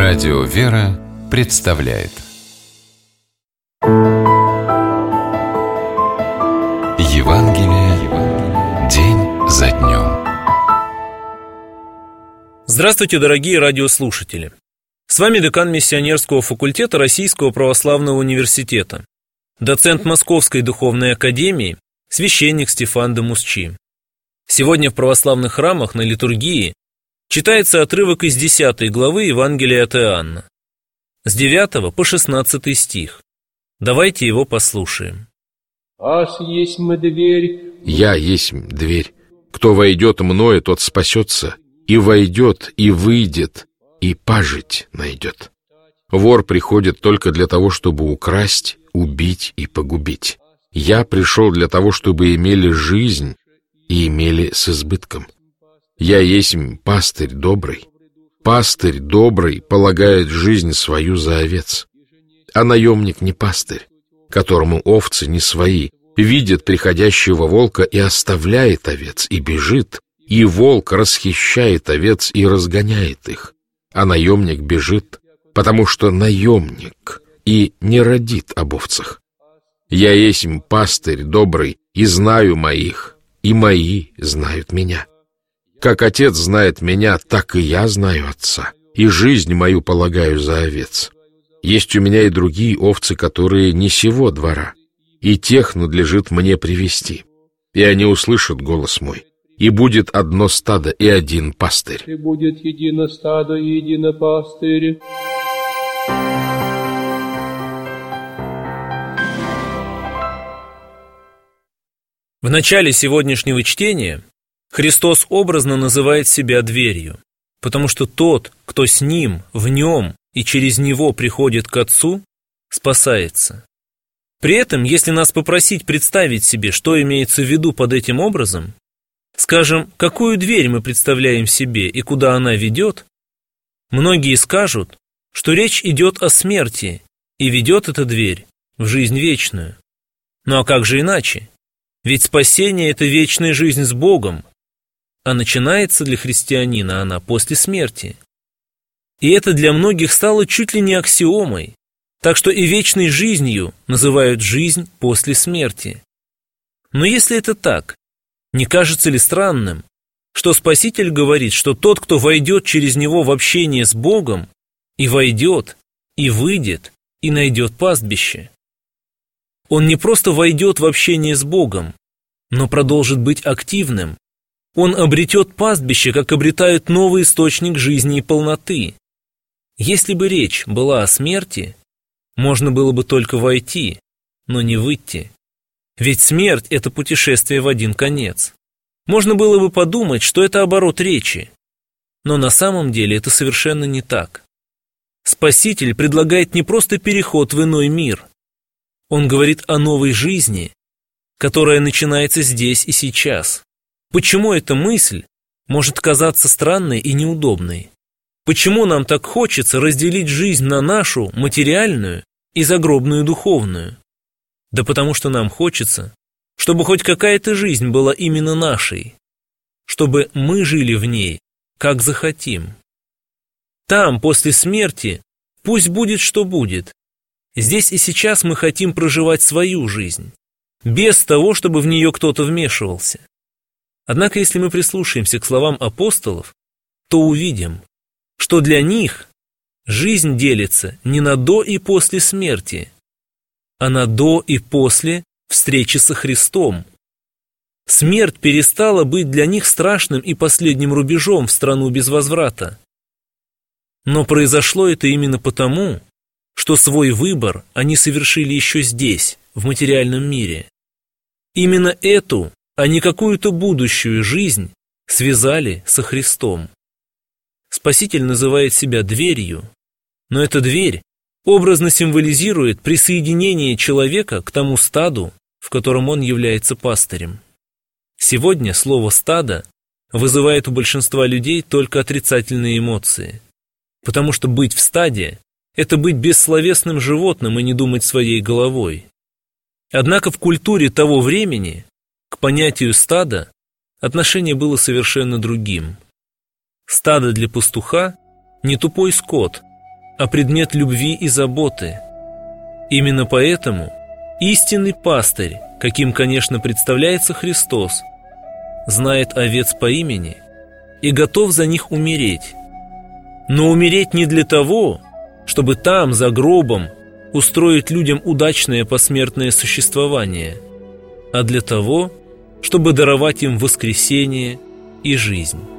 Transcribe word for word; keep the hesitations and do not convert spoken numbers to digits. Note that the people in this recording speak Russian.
Радио «Вера» представляет Евангелие день за днем. Здравствуйте, дорогие радиослушатели! С вами декан миссионерского факультета Российского православного университета, доцент Московской духовной академии, священник Стефан де Мусчи. Сегодня в православных храмах на литургии читается отрывок из десятой главы Евангелия от Иоанна, с девятого по шестнадцатый стих. Давайте его послушаем. «Аз есмь дверь». «Я есмь дверь. Кто войдет мною, тот спасется, и войдет, и выйдет, и пажить найдет. Вор приходит только для того, чтобы украсть, убить и погубить. Я пришел для того, чтобы имели жизнь и имели с избытком. Я есмь пастырь добрый. Пастырь добрый полагает жизнь свою за овец. А наемник не пастырь, которому овцы не свои, видит приходящего волка и оставляет овец, и бежит, и волк расхищает овец и разгоняет их. А наемник бежит, потому что наемник и не родит об овцах. Я есмь пастырь добрый, и знаю моих, и мои знают меня. Как отец знает меня, так и я знаю отца, и жизнь мою полагаю за овец. Есть у меня и другие овцы, которые не сего двора, и тех надлежит мне привести. И они услышат голос мой, и будет одно стадо и один пастырь». И будет едино стадо и едино пастырь. В начале сегодняшнего чтения Христос образно называет себя дверью, потому что тот, кто с Ним, в Нем и через Него приходит к Отцу, спасается. При этом, если нас попросить представить себе, что имеется в виду под этим образом, скажем, какую дверь мы представляем себе и куда она ведет, многие скажут, что речь идет о смерти, и ведет эта дверь в жизнь вечную. Ну а как же иначе? Ведь спасение – это вечная жизнь с Богом, а начинается для христианина она после смерти. И это для многих стало чуть ли не аксиомой, так что и вечной жизнью называют жизнь после смерти. Но если это так, не кажется ли странным, что Спаситель говорит, что тот, кто войдет через него в общение с Богом, и войдет, и выйдет, и найдет пастбище? Он не просто войдет в общение с Богом, но продолжит быть активным. Он обретет пастбище, как обретают новый источник жизни и полноты. Если бы речь была о смерти, можно было бы только войти, но не выйти. Ведь смерть – это путешествие в один конец. Можно было бы подумать, что это оборот речи. Но на самом деле это совершенно не так. Спаситель предлагает не просто переход в иной мир. Он говорит о новой жизни, которая начинается здесь и сейчас. Почему эта мысль может казаться странной и неудобной? Почему нам так хочется разделить жизнь на нашу, материальную, и загробную духовную? Да потому что нам хочется, чтобы хоть какая-то жизнь была именно нашей, чтобы мы жили в ней, как захотим. Там, после смерти, пусть будет, что будет. Здесь и сейчас мы хотим проживать свою жизнь, без того, чтобы в нее кто-то вмешивался. Однако, если мы прислушаемся к словам апостолов, то увидим, что для них жизнь делится не на до и после смерти, а на до и после встречи со Христом. Смерть перестала быть для них страшным и последним рубежом в страну без возврата. Но произошло это именно потому, что свой выбор они совершили еще здесь, в материальном мире. Именно эту, а не какую-то будущую жизнь связали со Христом. Спаситель называет себя дверью, но эта дверь образно символизирует присоединение человека к тому стаду, в котором он является пастырем. Сегодня слово «стадо» вызывает у большинства людей только отрицательные эмоции, потому что быть в стаде – это быть бессловесным животным и не думать своей головой. Однако в культуре того времени к понятию стада отношение было совершенно другим. Стадо для пастуха – не тупой скот, а предмет любви и заботы. Именно поэтому истинный пастырь, каким, конечно, представляется Христос, знает овец по имени и готов за них умереть. Но умереть не для того, чтобы там, за гробом, устроить людям удачное посмертное существование, а для того, чтобы даровать им воскресение и жизнь.